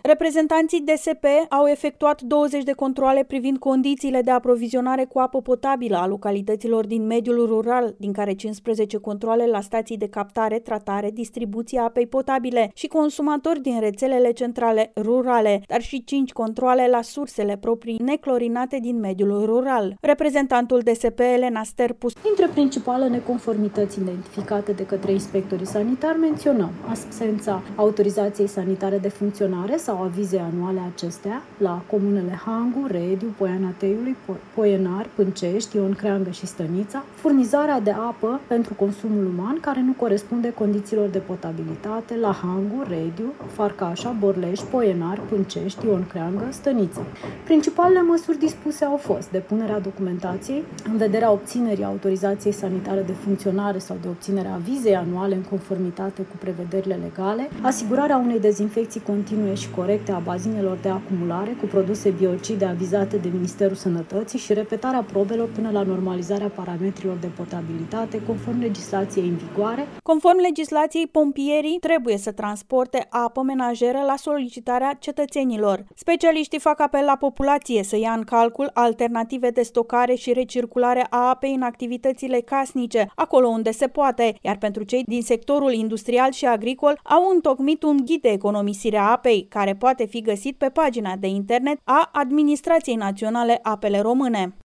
Reprezentanții DSP au efectuat 20 de controale privind condițiile de aprovizionare cu apă potabilă a localităților din mediul rural, din care 15 controale la stații de captare, tratare, distribuție a apei potabile și consumatori din rețelele centrale rurale, dar și 5 controale la sursele proprii neclorinate din mediul rural. Reprezentantul DSP, Elena Sterpu: Dintre principale neconformități identificate de către inspectorii sanitari menționăm absența autorizației sanitare de funcționare sau avize anuale acestea la comunele Hangu, Rediu, Poiana Teiului, Poienar, Pâncești, Ion Creangă și Stănița, furnizarea de apă pentru consumul uman care nu corespunde condițiilor de potabilitate la Hangu, Rediu, Farcașa, Borlești, Poienar, Pâncești, Ion Creangă, Stănița. Principalele măsuri dispuse au fost depunerea documentației în vederea obținerii autorizației sanitare de funcționare sau de obținerea avizei anuale în conformitate cu prevederile legale, asigurarea unei dezinfecții continue și corecte a bazinelor de acumulare cu produse biocide avizate de Ministerul Sănătății și repetarea probelor până la normalizarea parametrilor de potabilitate conform legislației în vigoare. Conform legislației, pompierii trebuie să transporte apă menajeră la solicitarea cetățenilor. Specialiștii fac apel la populație să ia în calcul alternative de stocare și recirculare a apei în activitățile casnice, acolo unde se poate, iar pentru cei din sectorul industrial și agricol au întocmit un ghid de economisire a apei, care poate fi găsit pe pagina de internet a Administrației Naționale Apele Române.